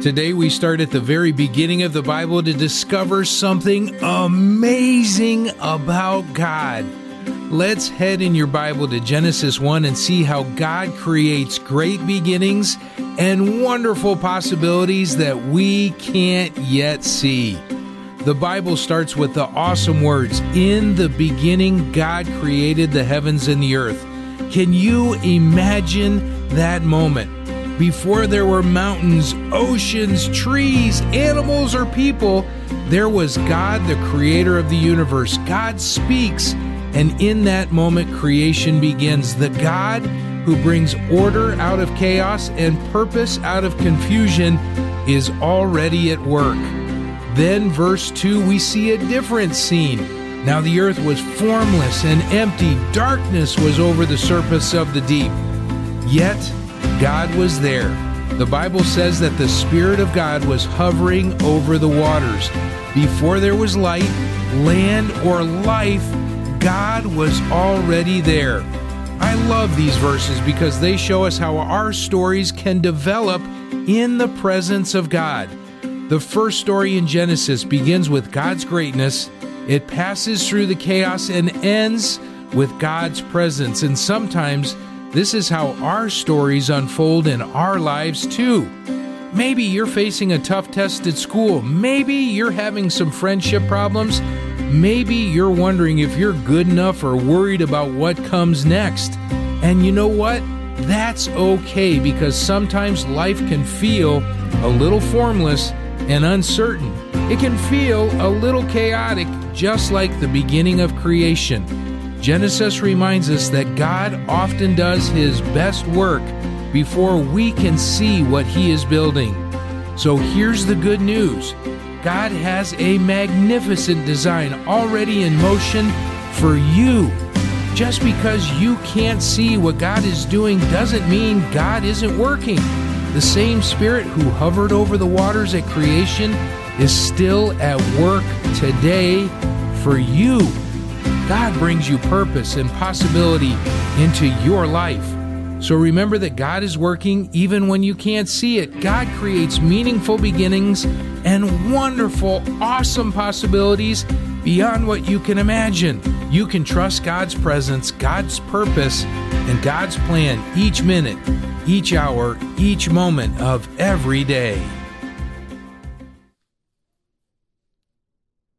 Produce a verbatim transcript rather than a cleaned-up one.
Today we start at the very beginning of the Bible to discover something amazing about God. Let's head in your Bible to Genesis one and see how God creates great beginnings and wonderful possibilities that we can't yet see. The Bible starts with the awesome words, "In the beginning, God created the heavens and the earth." Can you imagine that moment? Before there were mountains, oceans, trees, animals, or people, there was God, the creator of the universe. God speaks, and in that moment, creation begins. The God who brings order out of chaos and purpose out of confusion is already at work. Then, verse two, we see a different scene. Now the earth was formless and empty. Darkness was over the surface of the deep. Yet, God was there. The Bible says that the Spirit of God was hovering over the waters. Before there was light, land, or life, God was already there. I love these verses because they show us how our stories can develop in the presence of God. The first story in Genesis begins with God's greatness. It passes through the chaos and ends with God's presence. And sometimes this is how our stories unfold in our lives too. Maybe you're facing a tough test at school. Maybe you're having some friendship problems. Maybe you're wondering if you're good enough or worried about what comes next. And you know what? That's okay, because sometimes life can feel a little formless and uncertain. It can feel a little chaotic, just like the beginning of creation. Genesis reminds us that God often does His best work before we can see what He is building. So here's the good news. God has a magnificent design already in motion for you. Just because you can't see what God is doing doesn't mean God isn't working. The same Spirit who hovered over the waters at creation is still at work today for you. God brings you purpose and possibility into your life. So remember that God is working even when you can't see it. God creates meaningful beginnings and wonderful, awesome possibilities beyond what you can imagine. You can trust God's presence, God's purpose, and God's plan each minute, each hour, each moment of every day.